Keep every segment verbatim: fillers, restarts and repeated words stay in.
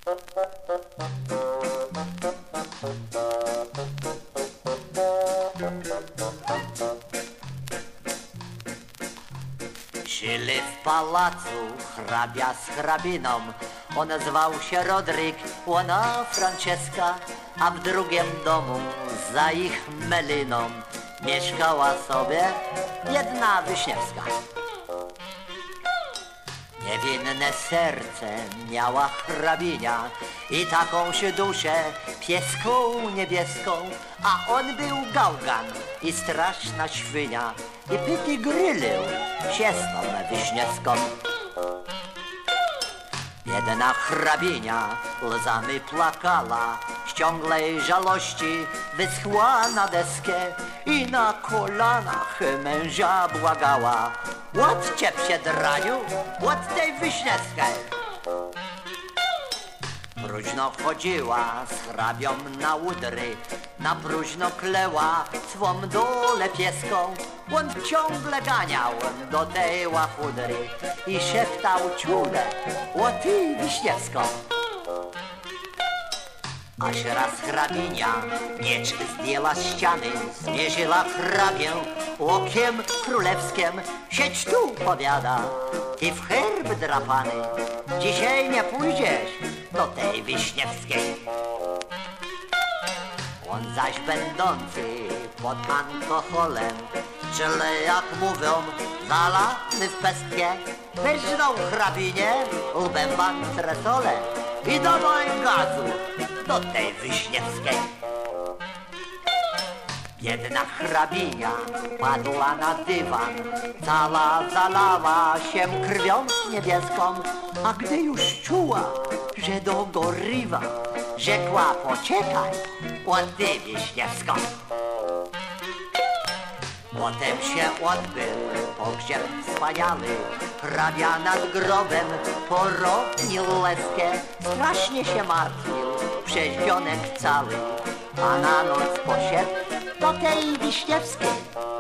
Żyli w pałacu hrabia z hrabiną. On zwał się Rodrik, ona Franceska, a w drugim domu za ich meliną mieszkała sobie jedna Wiśniewska. Niewinne serce miała hrabinia i taką się duszę pieską niebieską, a on był gałgan i straszna świnia i pyty grylił się z tą Wiśniewską. Biedna hrabinia łzami plakała, z ciągłej żałości wyschła na deskę i na kolanach męża błagała: odczep się, draniu, od tej Wiśniewskiej. Próżno chodziła z hrabią na łudry, na próżno kleła swą dolę pieską. On ciągle ganiał do tej łachudry i szeptał ciule o ty Wiśniewską. Aż raz hrabinia miecz zdjęła z ściany, zmierzyła hrabię okiem królewskim. Siedź tu, powiada, ty w herb drapany, dzisiaj nie pójdziesz do tej Wiśniewskiej. On zaś będący pod alkoholem, czyli jak mówią, zalany w pestkę, wyrżnął hrabinie łbem w antresole i dawaj gazu do tej Wiśniewskiej. Biedna hrabinia padła na dywan, cała zalała się krwią niebieską, a gdy już czuła, że dogorywa, rzekła: poczekaj, od ty Wiśniewską. Potem się odbył pogrzeb wspaniały, hrabia nad grobem poronił łezkę. Strasznie się martwił przeździonek cały, a na noc poszedł do tej Wiśniewskiej.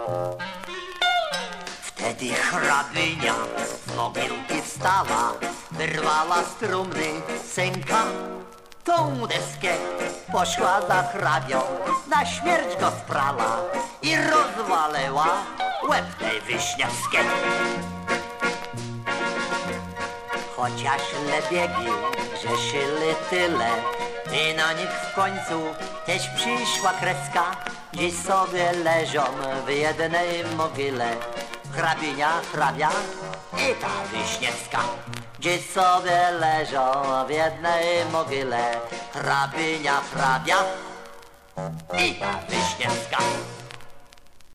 Wtedy hrabinia z mogilki wstała, wyrwała z trumny synka tą deskę, poszła za hrabią, na śmierć go sprala i rozwalała łeb tej Wiśniewskiej. Chociaż lebiegi grzeszyli tyle i na nich w końcu też przyszła kreska, dziś sobie leżą w jednej mogile hrabinia, hrabia i ta Wiśniewska. Dziś sobie leżą w jednej mogile hrabinia, hrabia i ta Wiśniewska.